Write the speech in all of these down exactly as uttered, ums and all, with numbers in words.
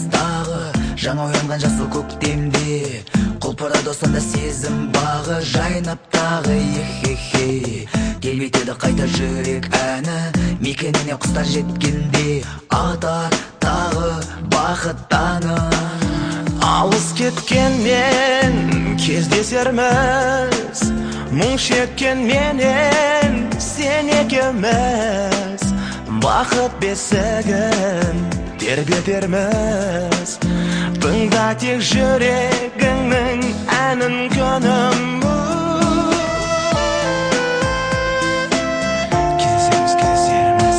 тағы жаңа оянған жасыл көктемде құлпырады осында сезім бағы жайнап тағы ехехе тербетеді қайта жүрек әні мекеніне құстар жеткенде атар тағы бақыт таңы алыс кеткенмен кездесерміз мұң шеккенменен сен екеуміз бақыт бесігін тербетерміз тыңда тек жүрегіңнің әнін күнім кездесерміз кездесерміз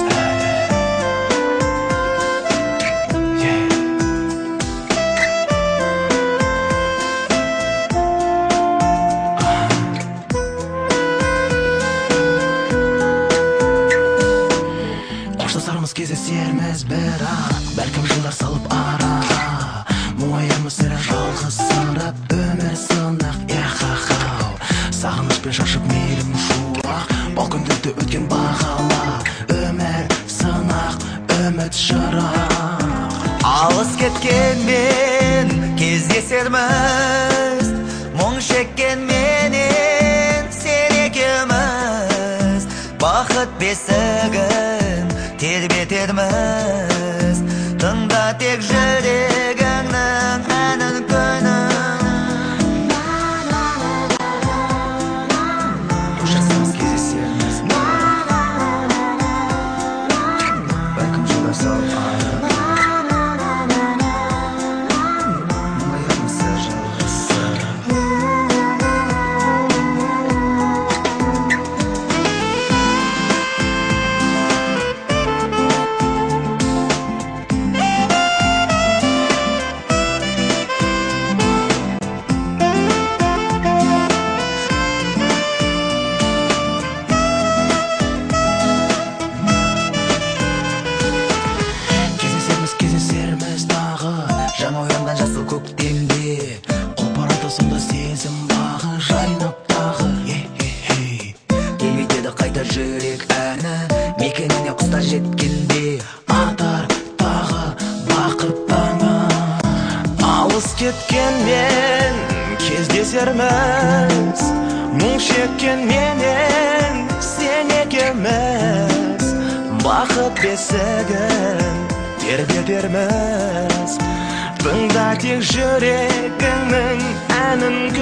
қоштасармыз кездесерміз бірақ бәлкім жылдар салып араға мұңайамыз сірә жалғызсырап өмір сынақ яхахау сағынышпен шашып мейлім шуақ бұл күндерді өткен бағала өмір сынақ үміт шырақ алыс кеткенмен кездесерміз мұң шеккенменен сен екеуміз бақыт бесігін тербетерміз тыңда тек жүрегіңнің әнін күнім қоштасамыз кездесерміз бәлкім жылдар салып араға мұңайамыз сәл жалғызсырап жаңа оянған жасыл көктемде құлпырады сонда сезім бағы жайнап тағы ехехей тербетеді қайта жүрек әні мекеніне құстар жеткенде атар тағы бақыт таңы алыс кеткенмен кездесерміз мұң шеккенменен сен екеуміз бақыт бесігін тербетерміз тыңда тек жүрегіңнің әнін